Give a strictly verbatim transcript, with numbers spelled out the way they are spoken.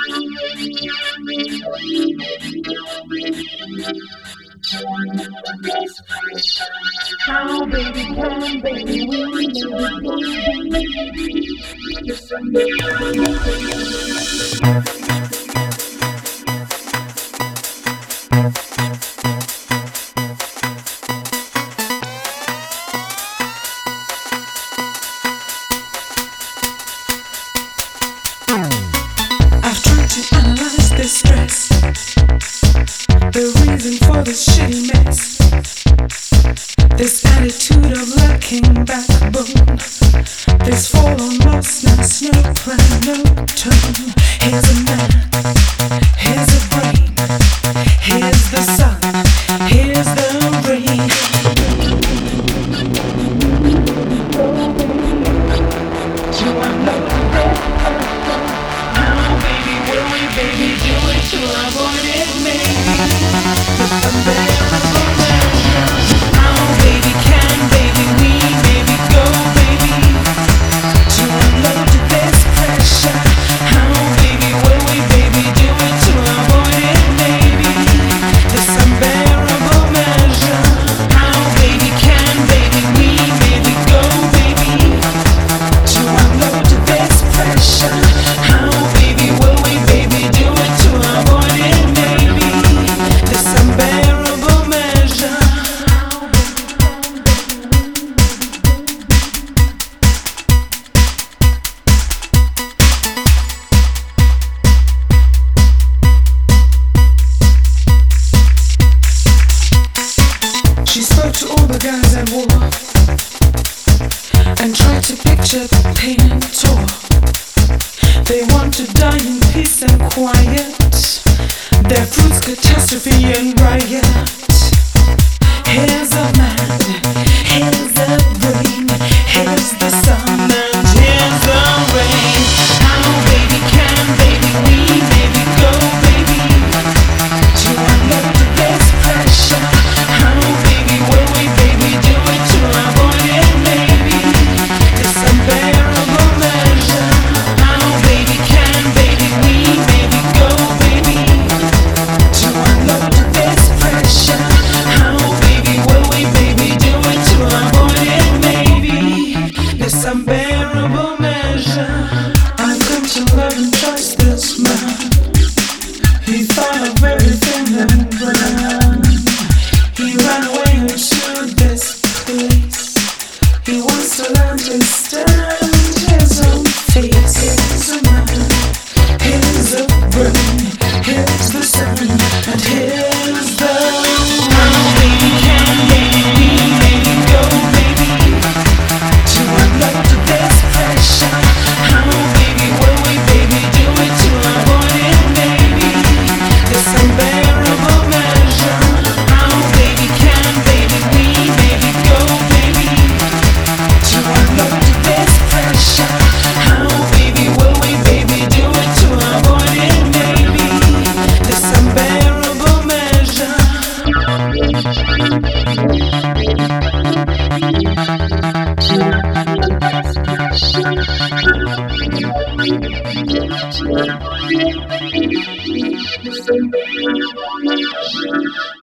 How baby can baby we I've tried to analyze this stress, the reason for this shitty mess, this attitude of lacking backbone, this formlessness, no plan, no tone. Here's a man, here's a brain, here's the sun, here's the rain. To unload the breath, how baby will we baby do it to avoid it maybe with unbearable measure. How baby can baby we baby go baby to unload this pressure. How baby will we baby do it to avoid it maybe this unbearable measure. How baby can baby we baby go baby to unload this pressure. How baby will we baby do it to avoid it maybe this unbearable measure. She spoke to all the guys at war and tried to picture the pain and toil. They want to die in peace and quiet. Their fruits catastrophe and riot. Here's a